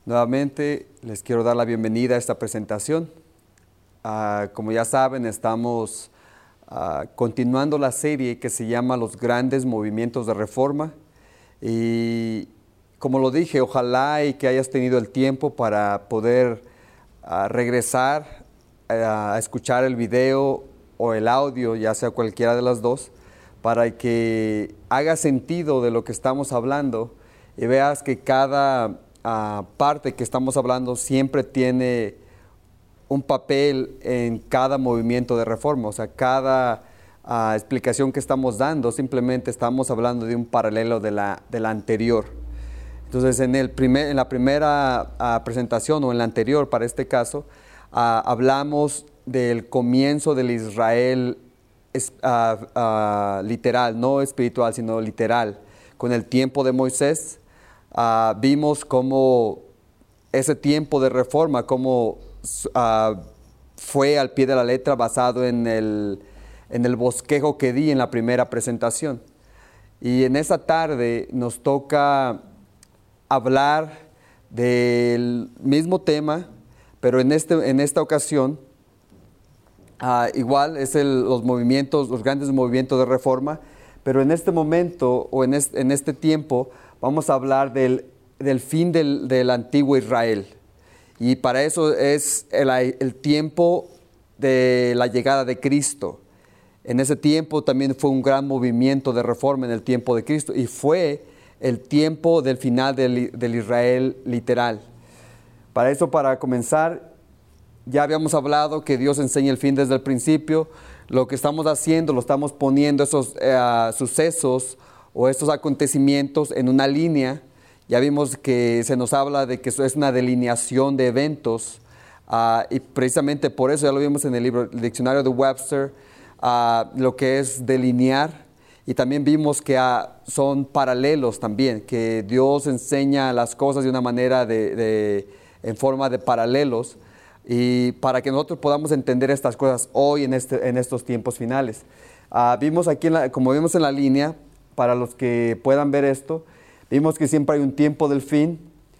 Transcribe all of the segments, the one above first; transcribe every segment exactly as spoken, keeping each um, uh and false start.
Nuevamente les quiero dar la bienvenida a esta presentación. Uh, como ya saben, estamos uh, continuando la serie que se llama Los Grandes Movimientos de Reforma. Y como lo dije, ojalá y que hayas tenido el tiempo para poder uh, regresar uh, a escuchar el video o el audio, ya sea cualquiera de las dos, para que haga sentido de lo que estamos hablando y veas que cada Uh, parte que estamos hablando siempre tiene un papel en cada movimiento de reforma. O sea, cada uh, explicación que estamos dando, simplemente estamos hablando de un paralelo de la, de la anterior. Entonces, en, el primer, en la primera uh, presentación, o en la anterior para este caso, uh, hablamos del comienzo del Israel es, uh, uh, literal, no espiritual, sino literal, con el tiempo de Moisés. Uh, vimos cómo ese tiempo de reforma, cómo uh, fue al pie de la letra basado en el, en el bosquejo que di en la primera presentación. Y en esa tarde nos toca hablar del mismo tema, pero en, este, en esta ocasión, uh, igual es el, los movimientos, los grandes movimientos de reforma, pero en este momento o en este, en este tiempo vamos a hablar del, del fin del, del antiguo Israel. Y para eso es el, el tiempo de la llegada de Cristo. En ese tiempo también fue un gran movimiento de reforma en el tiempo de Cristo. Y fue el tiempo del final del, del Israel literal. Para eso, para comenzar, ya habíamos hablado que Dios enseña el fin desde el principio. Lo que estamos haciendo, lo estamos poniendo esos uh, sucesos o estos acontecimientos en una línea. Ya vimos que se nos habla de que eso es una delineación de eventos uh, y precisamente por eso ya lo vimos en el libro, el diccionario de Webster, uh, lo que es delinear, y también vimos que uh, son paralelos también, que Dios enseña las cosas de una manera de, de, en forma de paralelos, y para que nosotros podamos entender estas cosas hoy en, este, en estos tiempos finales. Uh, vimos aquí, en la, como vimos en la línea, para los que puedan ver esto, vimos que siempre hay un tiempo del fin,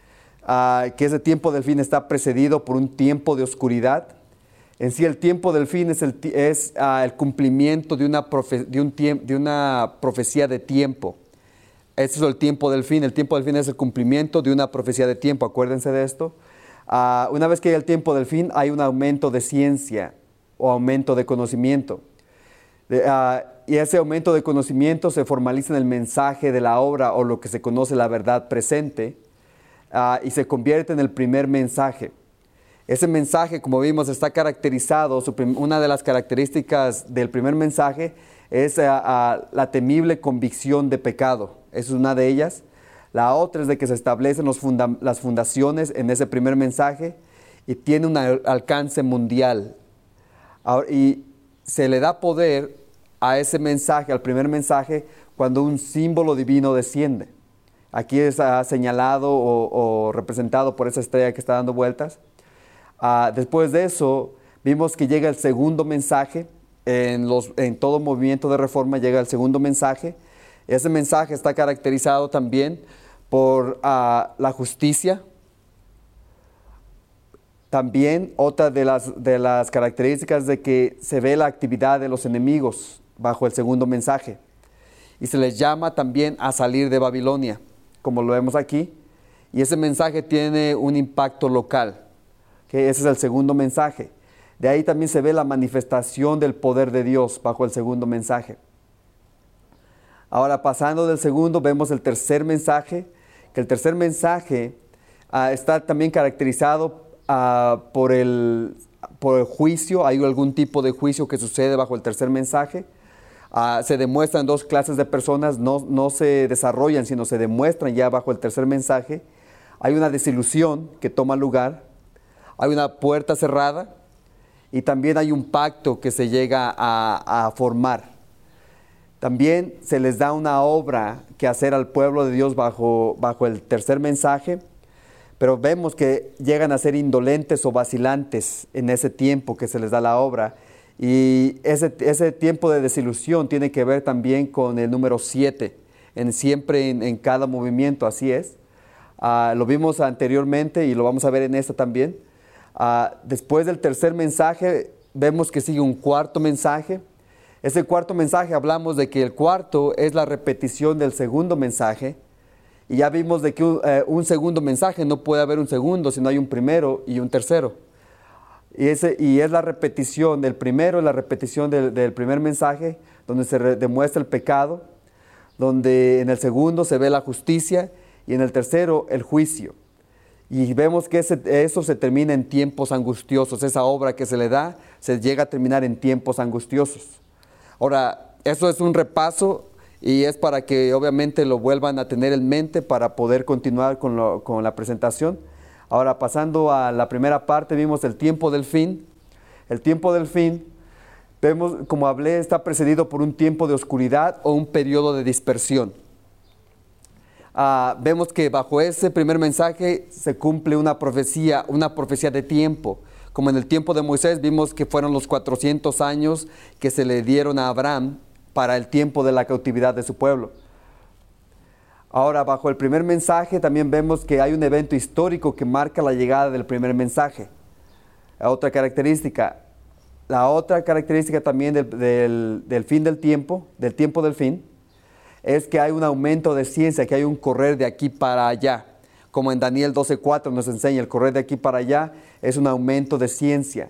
uh, que ese tiempo del fin está precedido por un tiempo de oscuridad. En sí, el tiempo del fin es el, es, uh, el cumplimiento de una, profe, de, un tiemp, de una profecía de tiempo. Ese es el tiempo del fin. El tiempo del fin es el cumplimiento de una profecía de tiempo. Acuérdense de esto. Uh, una vez que hay el tiempo del fin, hay un aumento de ciencia o aumento de conocimiento. De, uh, y ese aumento de conocimiento se formaliza en el mensaje de la obra o lo que se conoce la verdad presente uh, y se convierte en el primer mensaje. Ese mensaje, como vimos, está caracterizado, su prim- una de las características del primer mensaje es uh, uh, la temible convicción de pecado. Esa es una de ellas. La otra es de que se establecen los funda- las fundaciones en ese primer mensaje y tiene un al- alcance mundial. Ahora, y se le da poder a ese mensaje, al primer mensaje, cuando un símbolo divino desciende. Aquí es uh, señalado o, o representado por esa estrella que está dando vueltas. Uh, después de eso, vimos que llega el segundo mensaje. En, los, en todo movimiento de reforma llega el segundo mensaje. Ese mensaje está caracterizado también por uh, la justicia. También otra de las, de las características de que se ve la actividad de los enemigos bajo el segundo mensaje. Y se les llama también a salir de Babilonia, como lo vemos aquí. Y ese mensaje tiene un impacto local, que ese es el segundo mensaje. De ahí también se ve la manifestación del poder de Dios bajo el segundo mensaje. Ahora, pasando del segundo, vemos el tercer mensaje, que el tercer mensaje uh, está también caracterizado Uh, por, el, por el juicio. Hay algún tipo de juicio que sucede bajo el tercer mensaje. Uh, se demuestran dos clases de personas, no, no se desarrollan, sino se demuestran ya bajo el tercer mensaje. Hay una desilusión que toma lugar, hay una puerta cerrada y también hay un pacto que se llega a, a formar. También se les da una obra que hacer al pueblo de Dios bajo, bajo el tercer mensaje. Pero vemos que llegan a ser indolentes o vacilantes en ese tiempo que se les da la obra. Y ese, ese tiempo de desilusión tiene que ver también con el número siete, en, siempre en, en cada movimiento, así es. Uh, lo vimos anteriormente y lo vamos a ver en esta también. Uh, después del tercer mensaje, vemos que sigue un cuarto mensaje. Ese cuarto mensaje hablamos de que el cuarto es la repetición del segundo mensaje. Y ya vimos de que un, eh, un segundo mensaje no puede haber un segundo, sino hay un primero y un tercero. Y, ese, y es la repetición del primero, la repetición del, del primer mensaje, donde se re, demuestra el pecado, donde en el segundo se ve la justicia y en el tercero el juicio. Y vemos que ese, eso se termina en tiempos angustiosos, esa obra que se le da se llega a terminar en tiempos angustiosos. Ahora, eso es un repaso y es para que obviamente lo vuelvan a tener en mente para poder continuar con, lo, con la presentación. Ahora, pasando a la primera parte, vimos el tiempo del fin. El tiempo del fin, vemos, como hablé, está precedido por un tiempo de oscuridad o un periodo de dispersión. Uh, vemos que bajo ese primer mensaje se cumple una profecía, una profecía de tiempo. Como en el tiempo de Moisés vimos que fueron los cuatrocientos años que se le dieron a Abraham para el tiempo de la cautividad de su pueblo. Ahora, bajo el primer mensaje también vemos que hay un evento histórico que marca la llegada del primer mensaje. La otra característica, la otra característica también del, del, del fin del tiempo, del tiempo del fin, es que hay un aumento de ciencia, que hay un correr de aquí para allá. Como en Daniel doce cuatro nos enseña, el correr de aquí para allá es un aumento de ciencia.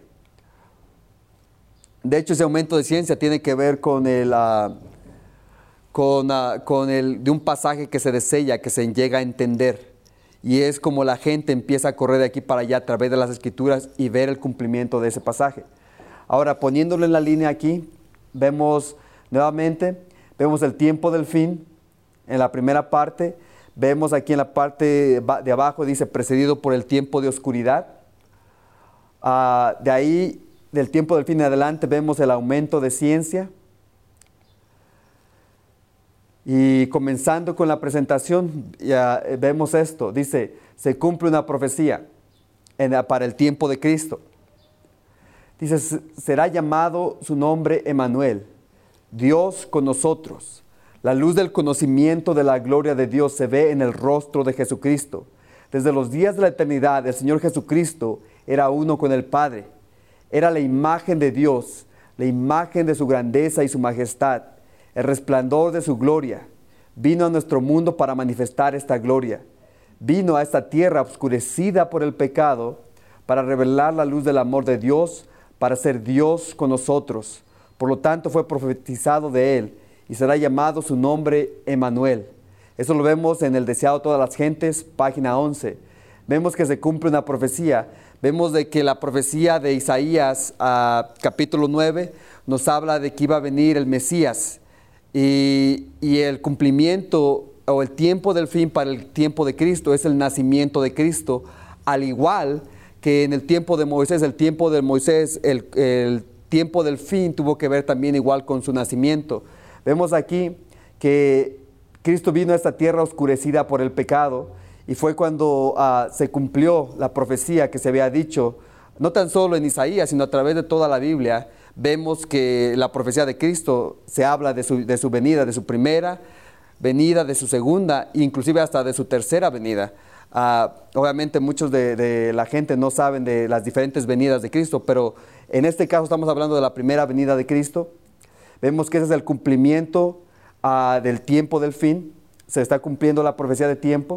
De hecho, ese aumento de ciencia tiene que ver con el... Uh, Con, uh, con el de un pasaje que se desella, que se llega a entender. Y es como la gente empieza a correr de aquí para allá a través de las Escrituras y ver el cumplimiento de ese pasaje. Ahora, poniéndolo en la línea aquí, vemos nuevamente, vemos el tiempo del fin en la primera parte. Vemos aquí en la parte de abajo, dice, precedido por el tiempo de oscuridad. Uh, de ahí, del tiempo del fin en adelante, vemos el aumento de ciencia. Y comenzando con la presentación, ya vemos esto, dice, se cumple una profecía en, para el tiempo de Cristo. Dice, será llamado su nombre Emmanuel, Dios con nosotros. La luz del conocimiento de la gloria de Dios se ve en el rostro de Jesucristo. Desde los días de la eternidad, el Señor Jesucristo era uno con el Padre. Era la imagen de Dios, la imagen de su grandeza y su majestad. El resplandor de su gloria. Vino a nuestro mundo para manifestar esta gloria. Vino a esta tierra oscurecida por el pecado para revelar la luz del amor de Dios, para ser Dios con nosotros. Por lo tanto, fue profetizado de él y será llamado su nombre Emmanuel. Eso lo vemos en el Deseado de todas las gentes, página once. Vemos que se cumple una profecía. Vemos de que la profecía de Isaías, uh, capítulo nueve, nos habla de que iba a venir el Mesías. Y, y el cumplimiento o el tiempo del fin para el tiempo de Cristo es el nacimiento de Cristo, al igual que en el tiempo de Moisés, el tiempo de Moisés, el, el tiempo del fin tuvo que ver también igual con su nacimiento. Vemos aquí que Cristo vino a esta tierra oscurecida por el pecado y fue cuando uh, se cumplió la profecía que se había dicho, no tan solo en Isaías, sino a través de toda la Biblia. Vemos que la profecía de Cristo se habla de su, de su venida, de su primera venida, de su segunda, inclusive hasta de su tercera venida. Uh, obviamente muchos de, de la gente no saben de las diferentes venidas de Cristo, pero en este caso estamos hablando de la primera venida de Cristo. Vemos que ese es el cumplimiento uh, del tiempo del fin. Se está cumpliendo la profecía de tiempo.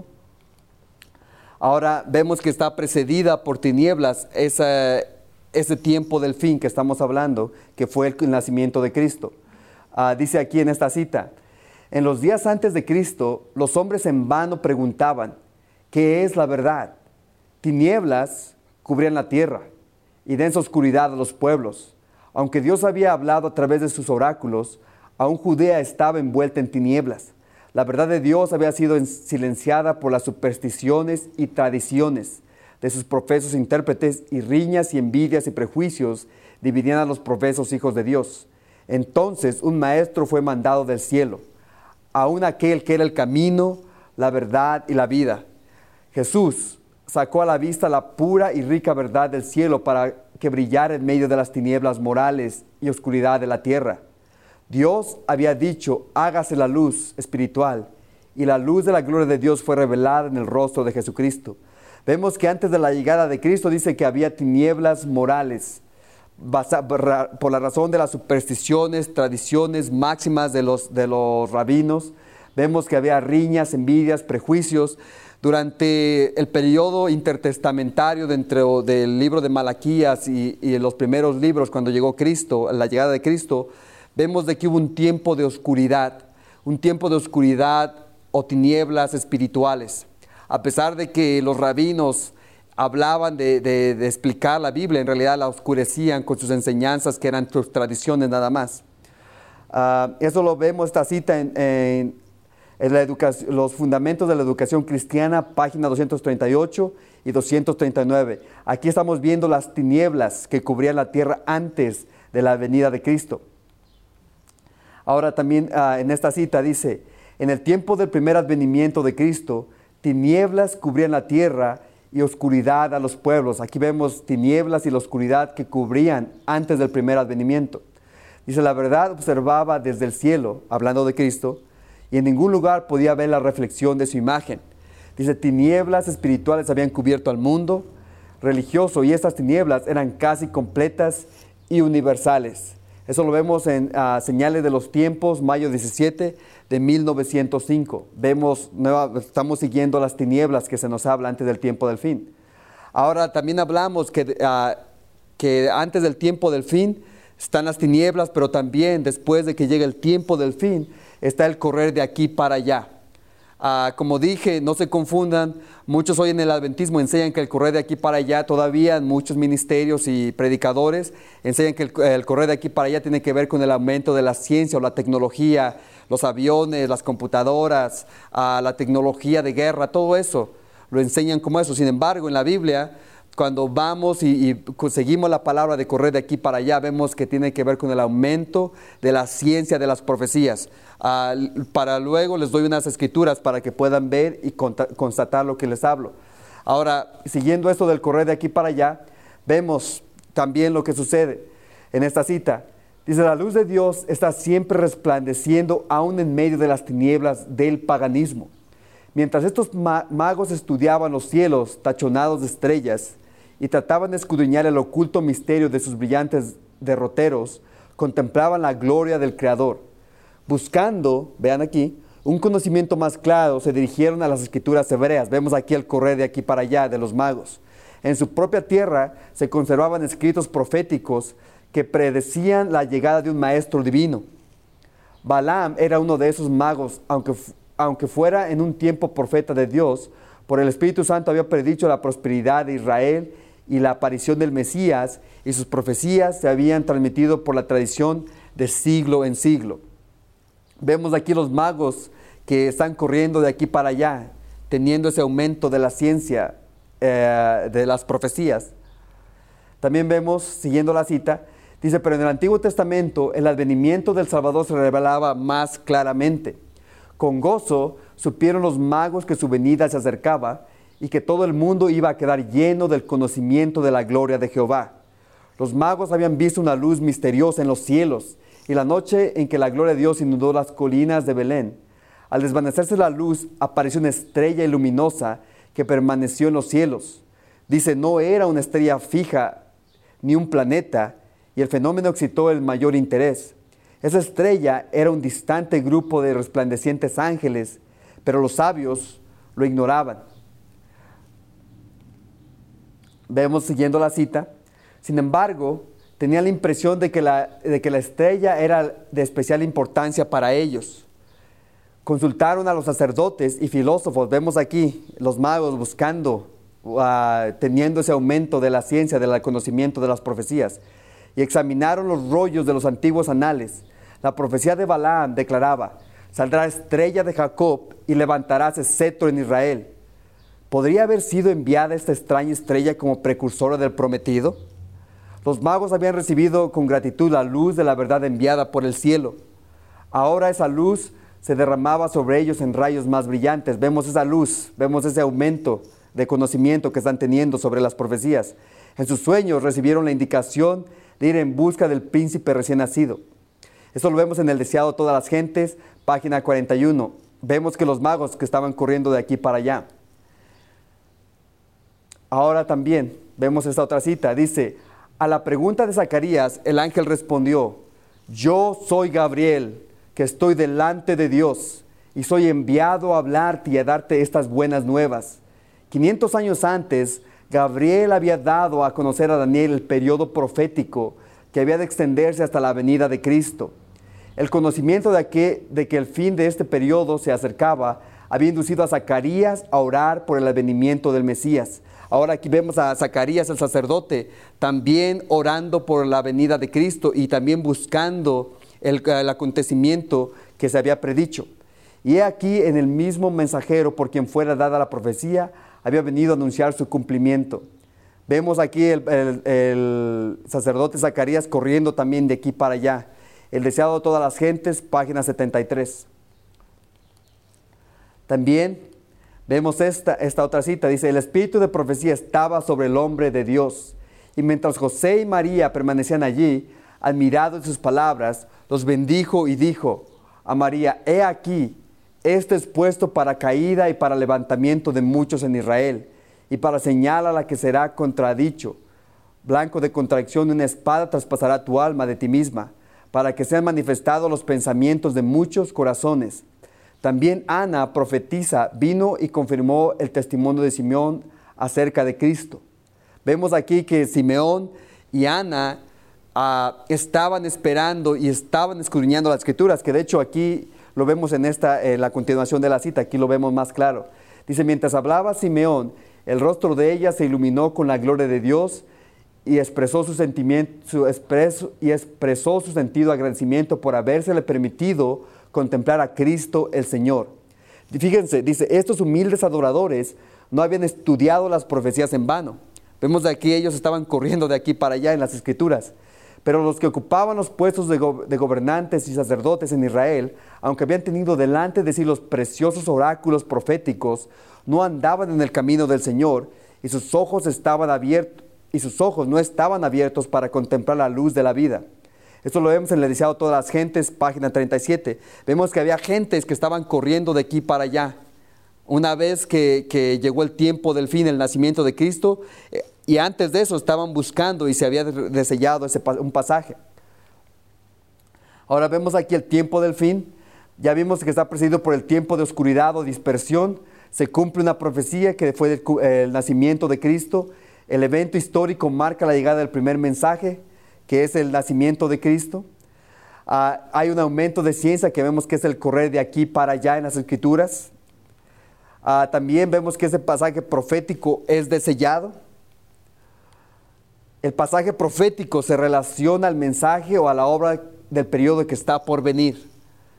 Ahora vemos que está precedida por tinieblas esa ese tiempo del fin que estamos hablando, que fue el nacimiento de Cristo. Uh, dice aquí en esta cita, en los días antes de Cristo, los hombres en vano preguntaban, ¿qué es la verdad? Tinieblas cubrían la tierra y densa oscuridad a los pueblos. Aunque Dios había hablado a través de sus oráculos, aún Judea estaba envuelta en tinieblas. La verdad de Dios había sido silenciada por las supersticiones y tradiciones de sus profesos intérpretes, y riñas y envidias y prejuicios dividían a los profesos hijos de Dios. Entonces un maestro fue mandado del cielo, aún aquel que era el camino, la verdad y la vida. Jesús sacó a la vista la pura y rica verdad del cielo para que brillara en medio de las tinieblas morales y oscuridad de la tierra. Dios había dicho, hágase la luz espiritual, y la luz de la gloria de Dios fue revelada en el rostro de Jesucristo. Vemos que antes de la llegada de Cristo dice que había tinieblas morales, por la razón de las supersticiones, tradiciones máximas de los, de los rabinos. Vemos que había riñas, envidias, prejuicios. Durante el periodo intertestamentario dentro del libro de Malaquías y, y en los primeros libros, cuando llegó Cristo, la llegada de Cristo, vemos de que hubo un tiempo de oscuridad, un tiempo de oscuridad o tinieblas espirituales. A pesar de que los rabinos hablaban de, de, de explicar la Biblia, en realidad la oscurecían con sus enseñanzas, que eran sus tradiciones nada más. Uh, eso lo vemos, esta cita en, en, en la educación, los fundamentos de la educación cristiana, página doscientos treinta y ocho y doscientos treinta y nueve. Aquí estamos viendo las tinieblas que cubrían la tierra antes de la venida de Cristo. Ahora también uh, en esta cita dice, en el tiempo del primer advenimiento de Cristo, tinieblas cubrían la tierra y oscuridad a los pueblos. Aquí vemos tinieblas y la oscuridad que cubrían antes del primer advenimiento. Dice, la verdad observaba desde el cielo, hablando de Cristo, y en ningún lugar podía ver la reflexión de su imagen. Dice, tinieblas espirituales habían cubierto al mundo religioso, y estas tinieblas eran casi completas y universales. Eso lo vemos en uh, Señales de los Tiempos, mayo diecisiete de mil novecientos cinco. Vemos, nueva, estamos siguiendo las tinieblas que se nos habla antes del tiempo del fin. Ahora también hablamos que, uh, que antes del tiempo del fin están las tinieblas, pero también después de que llegue el tiempo del fin, está el correr de aquí para allá. Uh, como dije, no se confundan, muchos hoy en el adventismo enseñan que el correr de aquí para allá, todavía muchos ministerios y predicadores enseñan que el, el correr de aquí para allá tiene que ver con el aumento de la ciencia o la tecnología, los aviones, las computadoras, uh, la tecnología de guerra, todo eso lo enseñan como eso. Sin embargo, en la Biblia, cuando vamos y, y conseguimos la palabra de correr de aquí para allá, vemos que tiene que ver con el aumento de la ciencia de las profecías. Uh, para luego les doy unas escrituras para que puedan ver y constatar lo que les hablo. Ahora, siguiendo esto del correr de aquí para allá, vemos también lo que sucede en esta cita. Dice, la luz de Dios está siempre resplandeciendo aún en medio de las tinieblas del paganismo. Mientras estos ma- magos estudiaban los cielos tachonados de estrellas y trataban de escudriñar el oculto misterio de sus brillantes derroteros, contemplaban la gloria del Creador. Buscando, vean aquí, un conocimiento más claro, se dirigieron a las escrituras hebreas. Vemos aquí el correr de aquí para allá de los magos. En su propia tierra se conservaban escritos proféticos que predecían la llegada de un maestro divino. Balaam era uno de esos magos, aunque, aunque fuera en un tiempo profeta de Dios, por el Espíritu Santo había predicho la prosperidad de Israel y la aparición del Mesías, y sus profecías se habían transmitido por la tradición de siglo en siglo. Vemos aquí los magos que están corriendo de aquí para allá, teniendo ese aumento de la ciencia, eh, de las profecías. También vemos, siguiendo la cita, dice, pero en el Antiguo Testamento el advenimiento del Salvador se revelaba más claramente. Con gozo supieron los magos que su venida se acercaba y que todo el mundo iba a quedar lleno del conocimiento de la gloria de Jehová. Los magos habían visto una luz misteriosa en los cielos, y la noche en que la gloria de Dios inundó las colinas de Belén, al desvanecerse la luz, apareció una estrella luminosa que permaneció en los cielos. Dice, no era una estrella fija ni un planeta, y el fenómeno excitó el mayor interés. Esa estrella era un distante grupo de resplandecientes ángeles, pero los sabios lo ignoraban. Vemos, siguiendo la cita, sin embargo, tenía la impresión de que la, de que la estrella era de especial importancia para ellos. Consultaron a los sacerdotes y filósofos. Vemos aquí los magos buscando, uh, teniendo ese aumento de la ciencia, del conocimiento de las profecías. Y examinaron los rollos de los antiguos anales. La profecía de Balaam declaraba, saldrá estrella de Jacob y levantarás ese cetro en Israel. ¿Podría haber sido enviada esta extraña estrella como precursora del prometido? Los magos habían recibido con gratitud la luz de la verdad enviada por el cielo. Ahora esa luz se derramaba sobre ellos en rayos más brillantes. Vemos esa luz, vemos ese aumento de conocimiento que están teniendo sobre las profecías. En sus sueños recibieron la indicación de ir en busca del príncipe recién nacido. Eso lo vemos en el Deseado de todas las gentes, página cuarenta y uno. vemos que los magos que estaban corriendo de aquí para allá. Ahora también vemos esta otra cita, dice, a la pregunta de Zacarías, el ángel respondió, yo soy Gabriel, que estoy delante de Dios, y soy enviado a hablarte y a darte estas buenas nuevas. quinientos años antes, Gabriel había dado a conocer a Daniel el periodo profético que había de extenderse hasta la venida de Cristo. El conocimiento de que, de que el fin de este periodo se acercaba había inducido a Zacarías a orar por el advenimiento del Mesías. Ahora aquí vemos a Zacarías, el sacerdote, también orando por la venida de Cristo y también buscando el, el acontecimiento que se había predicho. Y he aquí en el mismo mensajero por quien fuera dada la profecía, había venido a anunciar su cumplimiento. Vemos aquí el, el, el sacerdote Zacarías corriendo también de aquí para allá. El deseado de todas las gentes, página setenta y tres. También vemos esta, esta otra cita, dice, el espíritu de profecía estaba sobre el hombre de Dios. Y mientras José y María permanecían allí, admirados de sus palabras, los bendijo y dijo a María, he aquí, este es puesto para caída y para levantamiento de muchos en Israel, y para señal a la que será contradicho. Blanco de contradicción, una espada traspasará tu alma de ti misma, para que sean manifestados los pensamientos de muchos corazones. También Ana, profetisa, vino y confirmó el testimonio de Simeón acerca de Cristo. Vemos aquí que Simeón y Ana uh, estaban esperando y estaban escudriñando las Escrituras, que de hecho aquí lo vemos en esta, eh, la continuación de la cita, aquí lo vemos más claro. Dice, mientras hablaba Simeón, el rostro de ella se iluminó con la gloria de Dios y expresó su sentimiento, su expreso, y expresó su sentido de agradecimiento por habérsele permitido contemplar a Cristo el Señor. Y fíjense, dice, estos humildes adoradores no habían estudiado las profecías en vano. Vemos de aquí, ellos estaban corriendo de aquí para allá en las Escrituras. Pero los que ocupaban los puestos de, go de gobernantes y sacerdotes en Israel, aunque habían tenido delante de sí los preciosos oráculos proféticos, no andaban en el camino del Señor, y sus ojos estaban abiertos, y sus ojos no estaban abiertos para contemplar la luz de la vida. Esto lo vemos en el deseado de todas las gentes, página treinta y siete. Vemos que había gentes que estaban corriendo de aquí para allá. Una vez que, que llegó el tiempo del fin, el nacimiento de Cristo, eh, y antes de eso estaban buscando y se había desellado ese, un pasaje. Ahora vemos aquí el tiempo del fin. Ya vimos que está precedido por el tiempo de oscuridad o dispersión. Se cumple una profecía que fue el, el nacimiento de Cristo. El evento histórico marca la llegada del primer mensaje, que es el nacimiento de Cristo. Uh, hay un aumento de ciencia que vemos que es el correr de aquí para allá en las Escrituras. Uh, también vemos que ese pasaje profético es desellado. El pasaje profético se relaciona al mensaje o a la obra del periodo que está por venir.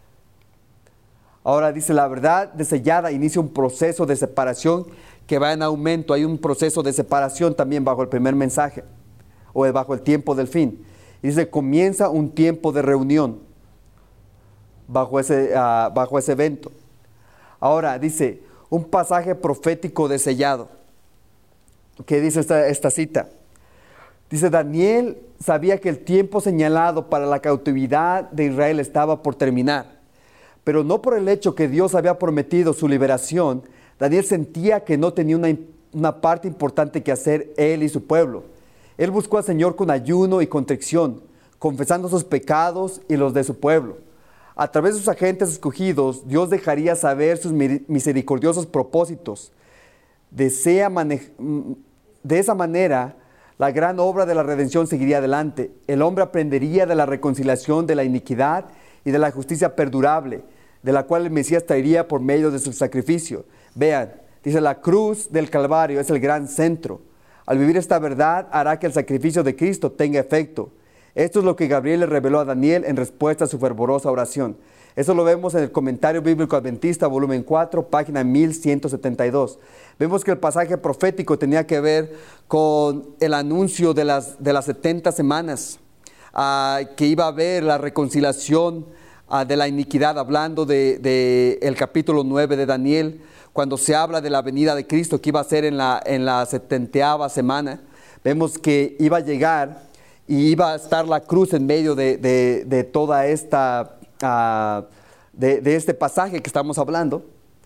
Ahora dice, la verdad desellada inicia un proceso de separación que va en aumento. Hay un proceso de separación también bajo el primer mensaje o bajo el tiempo del fin. Y dice, comienza un tiempo de reunión bajo ese, uh, bajo ese evento. Ahora dice, un pasaje profético desellado. ¿Qué dice esta, esta cita? Dice, Daniel sabía que el tiempo señalado para la cautividad de Israel estaba por terminar, pero no por el hecho que Dios había prometido su liberación. Daniel sentía que no tenía una, una parte importante que hacer él y su pueblo. Él buscó al Señor con ayuno y contrición, confesando sus pecados y los de su pueblo. A través de sus agentes escogidos, Dios dejaría saber sus misericordiosos propósitos. Desea de esa manera, la gran obra de la redención seguiría adelante. El hombre aprendería de la reconciliación de la iniquidad y de la justicia perdurable, de la cual el Mesías traería por medio de su sacrificio. Vean, dice, la cruz del Calvario es el gran centro. Al vivir esta verdad, hará que el sacrificio de Cristo tenga efecto. Esto es lo que Gabriel le reveló a Daniel en respuesta a su fervorosa oración. Eso lo vemos en el Comentario Bíblico Adventista, volumen cuatro, página mil ciento setenta y dos. Vemos que el pasaje profético tenía que ver con el anuncio de las, de las setenta semanas, uh, que iba a haber la reconciliación uh, de la iniquidad, hablando del de, de capítulo nueve de Daniel, cuando se habla de la venida de Cristo, que iba a ser en la, en la setenteava semana. Vemos que iba a llegar y iba a estar la cruz en medio de, de, de toda esta... Uh, de, de este pasaje que estamos hablando,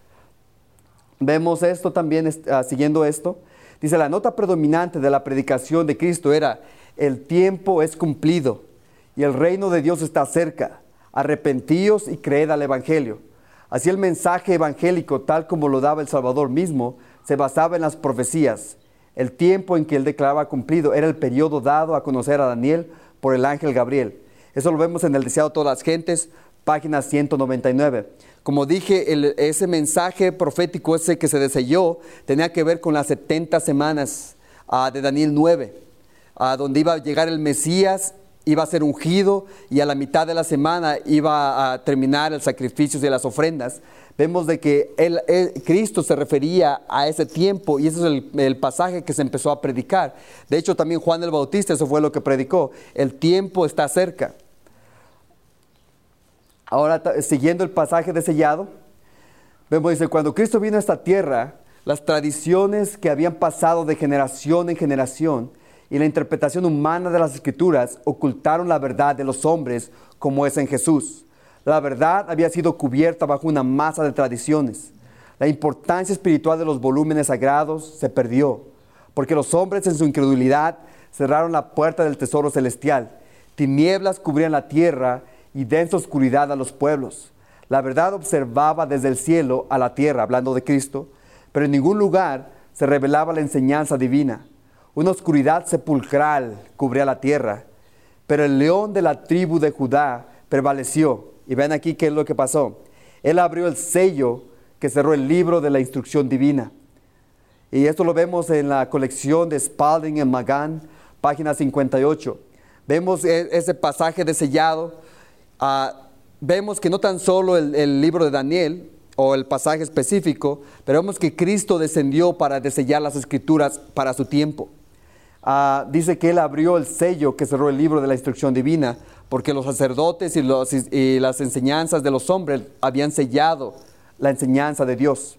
vemos esto también, uh, siguiendo esto, dice, la nota predominante de la predicación de Cristo era, el tiempo es cumplido y el reino de Dios está cerca, arrepentíos y creed al Evangelio. Así el mensaje evangélico, tal como lo daba el Salvador mismo, se basaba en las profecías. El tiempo en que él declaraba cumplido era el periodo dado a conocer a Daniel por el ángel Gabriel. Eso lo vemos en el Deseado de todas las gentes, página ciento noventa y nueve. Como dije, el, ese mensaje profético, ese que se deselló, tenía que ver con las setenta semanas uh, de Daniel nueve, uh, donde iba a llegar el Mesías, iba a ser ungido y a la mitad de la semana iba a terminar el sacrificio y las ofrendas. Vemos de que él, él, Cristo se refería a ese tiempo y ese es el, el pasaje que se empezó a predicar. De hecho, también Juan el Bautista, eso fue lo que predicó. El tiempo está cerca. Ahora, siguiendo el pasaje de sellado, vemos, dice, cuando Cristo vino a esta tierra, las tradiciones que habían pasado de generación en generación y la interpretación humana de las Escrituras ocultaron la verdad de los hombres como es en Jesús. La verdad había sido cubierta bajo una masa de tradiciones. La importancia espiritual de los volúmenes sagrados se perdió, porque los hombres en su incredulidad cerraron la puerta del tesoro celestial. Tinieblas cubrían la tierra y densa oscuridad a los pueblos. La verdad observaba desde el cielo a la tierra, hablando de Cristo, pero en ningún lugar se revelaba la enseñanza divina. Una oscuridad sepulcral cubría la tierra, pero el león de la tribu de Judá prevaleció. Y ven aquí qué es lo que pasó. Él abrió el sello que cerró el libro de la instrucción divina. Y esto lo vemos en la colección de Spalding en Magan, página cincuenta y ocho. Vemos ese pasaje de sellado. Uh, vemos que no tan solo el, el libro de Daniel o el pasaje específico, pero vemos que Cristo descendió para desellar las Escrituras para su tiempo. Uh, dice que Él abrió el sello que cerró el libro de la instrucción divina, porque los sacerdotes y, los, y las enseñanzas de los hombres habían sellado la enseñanza de Dios.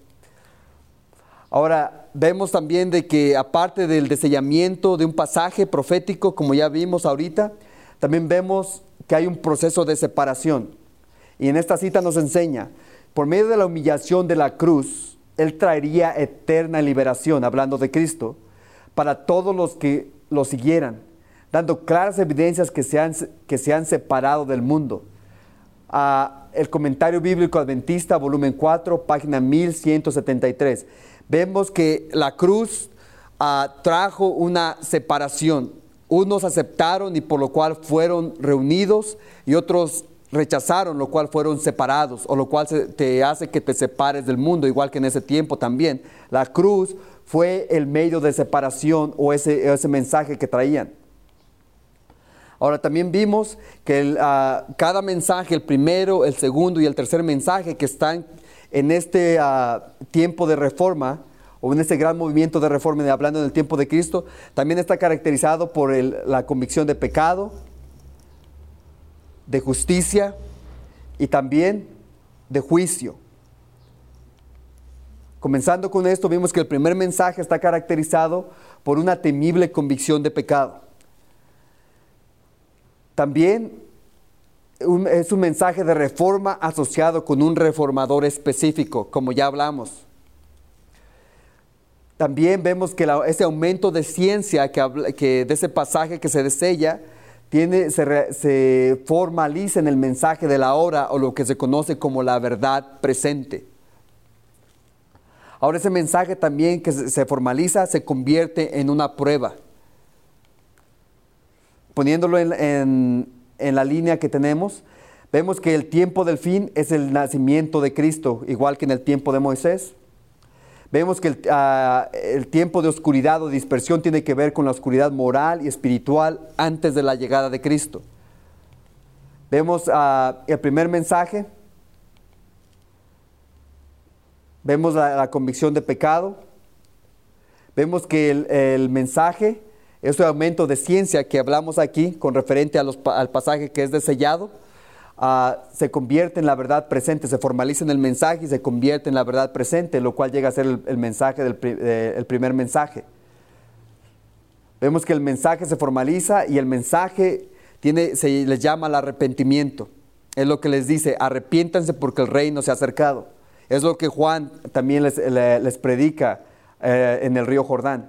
Ahora, vemos también de que aparte del desellamiento de un pasaje profético, como ya vimos ahorita, también vemos que hay un proceso de separación. Y en esta cita nos enseña, por medio de la humillación de la cruz, Él traería eterna liberación, hablando de Cristo, para todos los que lo siguieran, dando claras evidencias que se han, que se han separado del mundo. Uh, el Comentario Bíblico Adventista, volumen cuatro, página mil ciento setenta y tres. Vemos que la cruz uh, trajo una separación. Unos aceptaron y por lo cual fueron reunidos y otros rechazaron, lo cual fueron separados, o lo cual se, te hace que te separes del mundo, igual que en ese tiempo también. La cruz fue el medio de separación o ese, ese mensaje que traían. Ahora también vimos que el, uh, cada mensaje, el primero, el segundo y el tercer mensaje que están en este uh, tiempo de reforma, o en este gran movimiento de reforma, hablando en el tiempo de Cristo, también está caracterizado por el, la convicción de pecado, de justicia y también de juicio. Comenzando con esto, vimos que el primer mensaje está caracterizado por una temible convicción de pecado. También un, es un mensaje de reforma asociado con un reformador específico, como ya hablamos. También vemos que la, ese aumento de ciencia que, habla, que de ese pasaje que se desella, tiene, se, re, se formaliza en el mensaje de la hora, o lo que se conoce como la verdad presente. Ahora ese mensaje también que se, se formaliza se convierte en una prueba. Poniéndolo en, en, en la línea que tenemos, vemos que el tiempo del fin es el nacimiento de Cristo, igual que en el tiempo de Moisés. Vemos que el, uh, el tiempo de oscuridad o dispersión tiene que ver con la oscuridad moral y espiritual antes de la llegada de Cristo. Vemos uh, el primer mensaje. Vemos la, la convicción de pecado. Vemos que el, el mensaje, ese aumento de ciencia que hablamos aquí con referente a los, al pasaje que es de sellado, Uh, se convierte en la verdad presente, se formaliza en el mensaje y se convierte en la verdad presente, lo cual llega a ser el, el mensaje del eh, el primer mensaje. Vemos que el mensaje se formaliza y el mensaje tiene, se les llama el arrepentimiento. es lo que les dice: arrepiéntanse porque el reino se ha acercado. Es lo que Juan también les, les, les predica eh, en el río Jordán.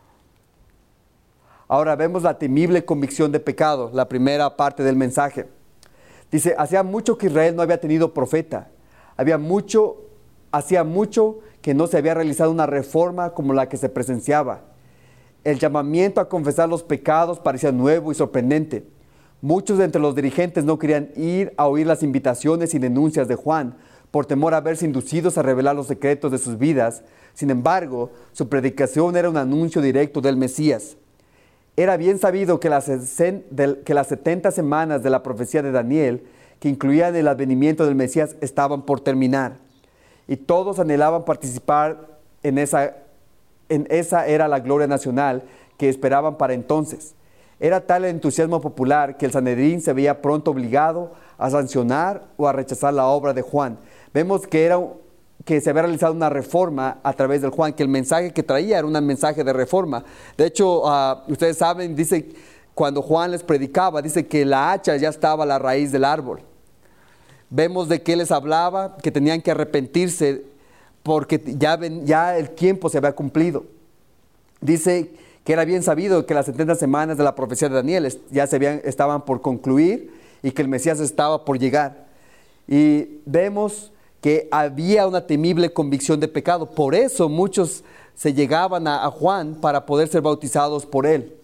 Ahora vemos la temible convicción de pecado, la primera parte del mensaje. Dice: hacía mucho que Israel no había tenido profeta. Había mucho, hacía mucho que no se había realizado una reforma como la que se presenciaba. El llamamiento a confesar los pecados parecía nuevo y sorprendente. Muchos de entre los dirigentes no querían ir a oír las invitaciones y denuncias de Juan, por temor a verse inducidos a revelar los secretos de sus vidas. Sin embargo, su predicación era un anuncio directo del Mesías. Era bien sabido que las, que las setenta semanas de la profecía de Daniel, que incluían el advenimiento del Mesías, estaban por terminar. Y todos anhelaban participar en esa, en esa era la gloria nacional que esperaban para entonces. Era tal el entusiasmo popular que el Sanedrín se veía pronto obligado a sancionar o a rechazar la obra de Juan. Vemos que, era, que se había realizado una reforma a través del Juan, que el mensaje que traía era un mensaje de reforma. De hecho, uh, ustedes saben, dice, cuando Juan les predicaba, dice que la hacha ya estaba a la raíz del árbol. Vemos de qué les hablaba, que tenían que arrepentirse porque ya, ven, ya el tiempo se había cumplido. Dice que era bien sabido que las setenta semanas de la profecía de Daniel ya se habían, estaban por concluir y que el Mesías estaba por llegar. Y vemos que había una temible convicción de pecado. Por eso muchos se llegaban a, a Juan para poder ser bautizados por él.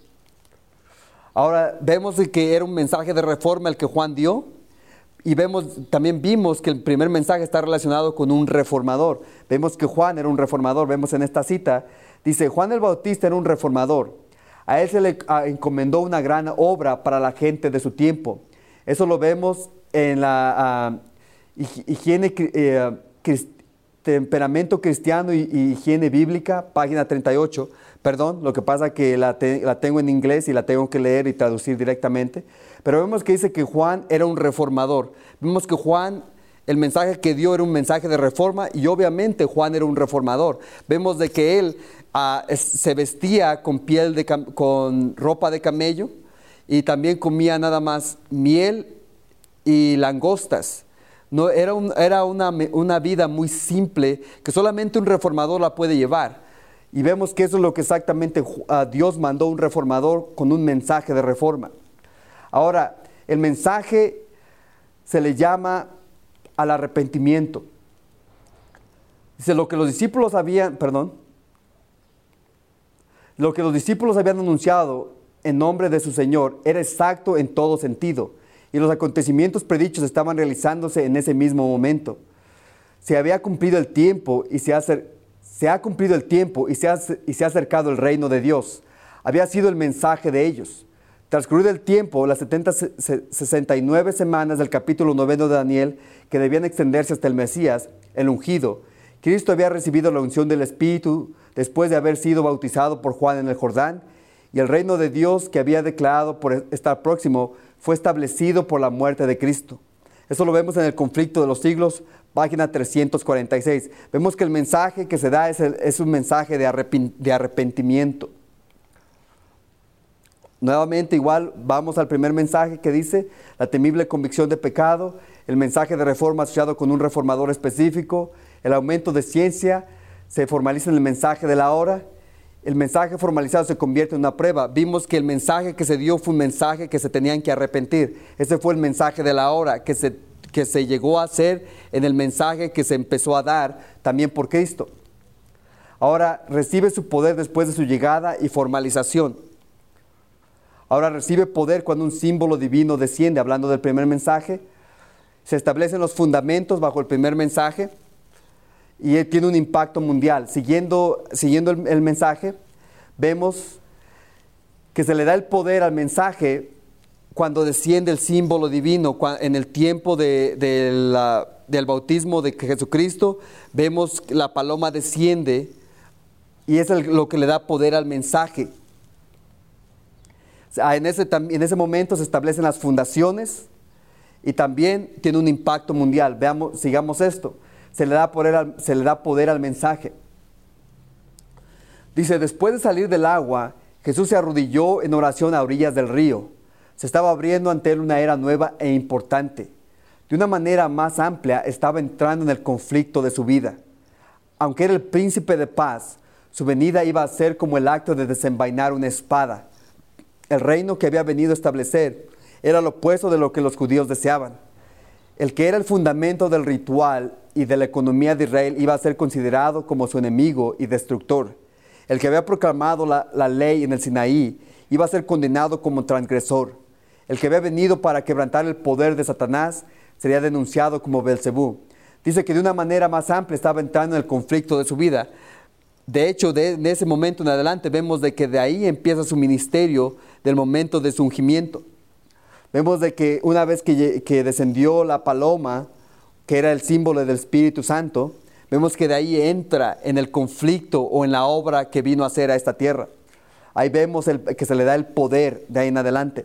Ahora vemos que era un mensaje de reforma el que Juan dio. Y vemos, también vimos que el primer mensaje está relacionado con un reformador. Vemos que Juan era un reformador. Vemos en esta cita, dice: Juan el Bautista era un reformador. A él se le encomendó una gran obra para la gente de su tiempo. Eso lo vemos en la uh, higiene, eh, crist, temperamento cristiano y, y higiene bíblica, página treinta y ocho. Perdón, lo que pasa que la, te, la tengo en inglés y la tengo que leer y traducir directamente. Pero vemos que dice que Juan era un reformador. Vemos que Juan, el mensaje que dio era un mensaje de reforma, y obviamente Juan era un reformador. Vemos de que él uh, se vestía con piel de con ropa de camello, y también comía nada más miel y langostas. No, era un, era una, una vida muy simple que solamente un reformador la puede llevar. Y vemos que eso es lo que exactamente uh, Dios mandó, un reformador con un mensaje de reforma. Ahora, el mensaje se le llama al arrepentimiento. Dice: lo que los discípulos habían, perdón, lo que los discípulos habían anunciado en nombre de su Señor era exacto en todo sentido, y los acontecimientos predichos estaban realizándose en ese mismo momento. Se había cumplido el tiempo y se ha, se ha cumplido el tiempo y se ha, y se ha acercado el reino de Dios. Había sido el mensaje de ellos. Transcurrido el tiempo, las setenta, sesenta y nueve semanas del capítulo noveno de Daniel, que debían extenderse hasta el Mesías, el ungido, Cristo había recibido la unción del Espíritu después de haber sido bautizado por Juan en el Jordán, y el reino de Dios que había declarado por estar próximo fue establecido por la muerte de Cristo. Eso lo vemos en el Conflicto de los Siglos, página trescientos cuarenta y seis. Vemos que el mensaje que se da es, el, es un mensaje de, arrepent, de arrepentimiento. Nuevamente, igual, vamos al primer mensaje que dice la temible convicción de pecado, el mensaje de reforma asociado con un reformador específico, el aumento de ciencia se formaliza en el mensaje de la hora, el mensaje formalizado se convierte en una prueba. Vimos que el mensaje que se dio fue un mensaje que se tenían que arrepentir. Ese fue el mensaje de la hora que se, que se llegó a hacer en el mensaje que se empezó a dar también por Cristo. Ahora recibe su poder después de su llegada y formalización. Ahora recibe poder cuando un símbolo divino desciende. Hablando del primer mensaje, se establecen los fundamentos bajo el primer mensaje y él tiene un impacto mundial. Siguiendo, siguiendo el, el mensaje, vemos que se le da el poder al mensaje cuando desciende el símbolo divino. En el tiempo de, de la, del bautismo de Jesucristo, vemos que la paloma desciende y es el, lo que le da poder al mensaje. En ese, en ese momento se establecen las fundaciones y también tiene un impacto mundial. Veamos, sigamos esto. Se le da poder al, se le da poder al mensaje. Dice: después de salir del agua, Jesús se arrodilló en oración a orillas del río. Se estaba abriendo ante él una era nueva e importante. De una manera más amplia, estaba entrando en el conflicto de su vida. Aunque era el príncipe de paz, su venida iba a ser como el acto de desenvainar una espada. El reino que había venido a establecer era lo opuesto de lo que los judíos deseaban. El que era el fundamento del ritual y de la economía de Israel iba a ser considerado como su enemigo y destructor. El que había proclamado la, la ley en el Sinaí iba a ser condenado como transgresor. El que había venido para quebrantar el poder de Satanás sería denunciado como Beelzebú. Dice que de una manera más amplia estaba entrando en el conflicto de su vida. De hecho, de, de ese momento en adelante vemos de que de ahí empieza su ministerio del momento de su ungimiento. Vemos de que una vez que, que descendió la paloma, que era el símbolo del Espíritu Santo, vemos que de ahí entra en el conflicto o en la obra que vino a hacer a esta tierra. Ahí vemos el, que se le da el poder de ahí en adelante.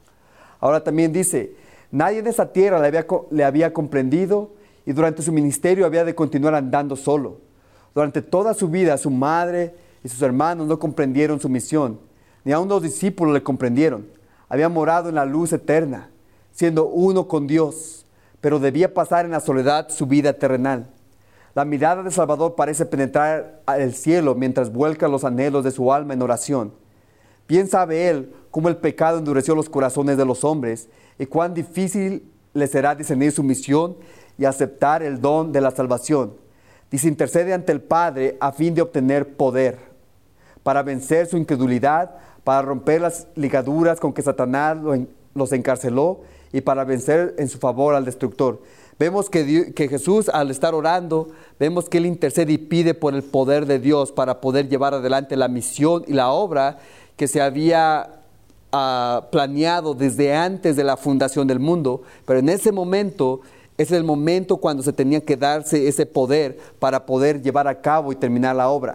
Ahora también dice, nadie en esa tierra le había, le había comprendido y durante su ministerio había de continuar andando solo. Durante toda su vida su madre y sus hermanos no comprendieron su misión, ni aun los discípulos le comprendieron. Había morado en la luz eterna, siendo uno con Dios, pero debía pasar en la soledad su vida terrenal. La mirada de Salvador parece penetrar el cielo mientras vuelca los anhelos de su alma en oración. Bien sabe él cómo el pecado endureció los corazones de los hombres y cuán difícil les será discernir su misión y aceptar el don de la salvación. Dice, intercede ante el Padre a fin de obtener poder, para vencer su incredulidad, para romper las ligaduras con que Satanás los encarceló y para vencer en su favor al destructor. Vemos que, Dios, que Jesús, al estar orando, vemos que Él intercede y pide por el poder de Dios para poder llevar adelante la misión y la obra que se había uh, planeado desde antes de la fundación del mundo. Pero en ese momento, es el momento cuando se tenía que darse ese poder para poder llevar a cabo y terminar la obra.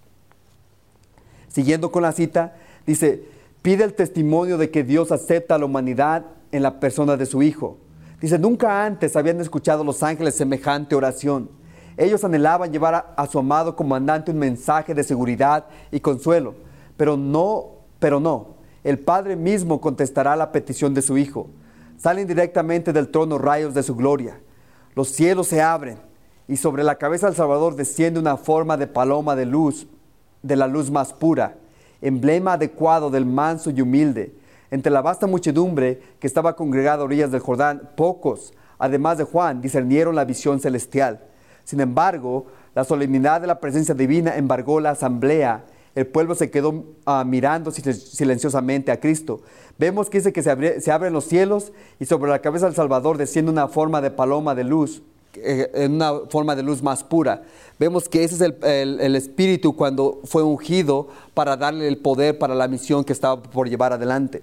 Siguiendo con la cita, dice, pide el testimonio de que Dios acepta a la humanidad en la persona de su Hijo. Dice, nunca antes habían escuchado los ángeles semejante oración. Ellos anhelaban llevar a, a su amado comandante un mensaje de seguridad y consuelo, pero no, pero no. El Padre mismo contestará la petición de su Hijo. Salen directamente del trono rayos de su gloria. Los cielos se abren y sobre la cabeza del Salvador desciende una forma de paloma de luz, de la luz más pura, emblema adecuado del manso y humilde. Entre la vasta muchedumbre que estaba congregada a orillas del Jordán, pocos, además de Juan, discernieron la visión celestial. Sin embargo, la solemnidad de la presencia divina embargó la asamblea. El pueblo se quedó uh, mirando silenciosamente a Cristo. Vemos que dice que se, abre, se abren los cielos y sobre la cabeza del Salvador desciende una forma de paloma de luz, eh, en una forma de luz más pura. Vemos que ese es el, el, el Espíritu cuando fue ungido para darle el poder para la misión que estaba por llevar adelante.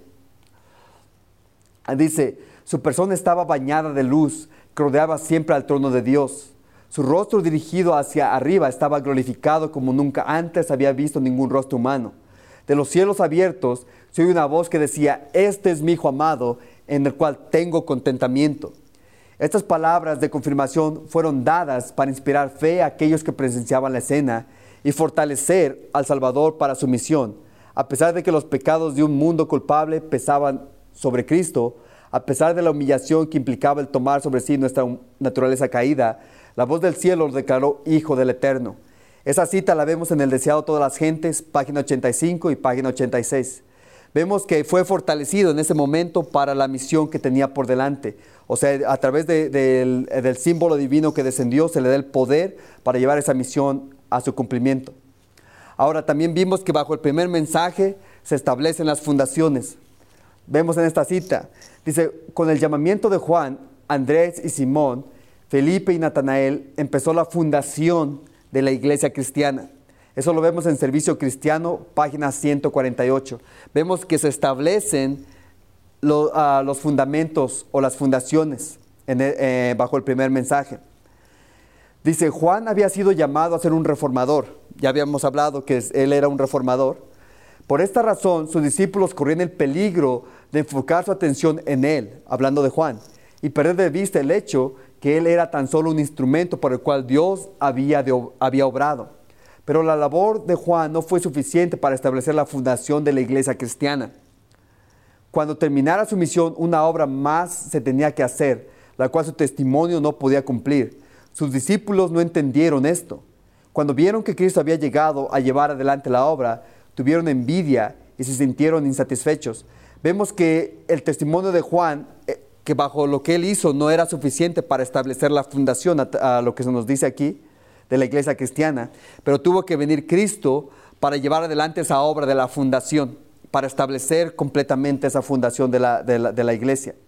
Dice, su persona estaba bañada de luz, que rodeaba siempre al trono de Dios. Su rostro dirigido hacia arriba estaba glorificado como nunca antes había visto ningún rostro humano. De los cielos abiertos se oye una voz que decía, este es mi Hijo amado, en el cual tengo contentamiento. Estas palabras de confirmación fueron dadas para inspirar fe a aquellos que presenciaban la escena y fortalecer al Salvador para su misión. A pesar de que los pecados de un mundo culpable pesaban sobre Cristo, a pesar de la humillación que implicaba el tomar sobre sí nuestra naturaleza caída, la voz del cielo lo declaró Hijo del Eterno. Esa cita la vemos en el Deseado de todas las gentes, página ochenta y cinco y página ochenta y seis. Vemos que fue fortalecido en ese momento para la misión que tenía por delante. O sea, a través de, de, del, del símbolo divino que descendió, se le da el poder para llevar esa misión a su cumplimiento. Ahora, también vimos que bajo el primer mensaje se establecen las fundaciones. Vemos en esta cita, dice, con el llamamiento de Juan, Andrés y Simón, Felipe y Natanael, empezó la fundación de la iglesia cristiana. Eso lo vemos en Servicio Cristiano, página ciento cuarenta y ocho. Vemos que se establecen lo, uh, los fundamentos o las fundaciones en el, eh, bajo el primer mensaje. Dice, Juan había sido llamado a ser un reformador. Ya habíamos hablado que él era un reformador. Por esta razón, sus discípulos corrían el peligro de enfocar su atención en él, hablando de Juan, y perder de vista el hecho que él era tan solo un instrumento por el cual Dios había, de, había obrado. Pero la labor de Juan no fue suficiente para establecer la fundación de la iglesia cristiana. Cuando terminara su misión, una obra más se tenía que hacer la cual su testimonio no podía cumplir. Sus discípulos no entendieron esto. Cuando vieron que Cristo había llegado a llevar adelante la obra, tuvieron envidia y se sintieron insatisfechos. Vemos que el testimonio de Juan, eh, que bajo lo que él hizo no era suficiente para establecer la fundación, a, a lo que se nos dice aquí, de la iglesia cristiana, pero tuvo que venir Cristo para llevar adelante esa obra de la fundación, para establecer completamente esa fundación de la, de la, de la iglesia.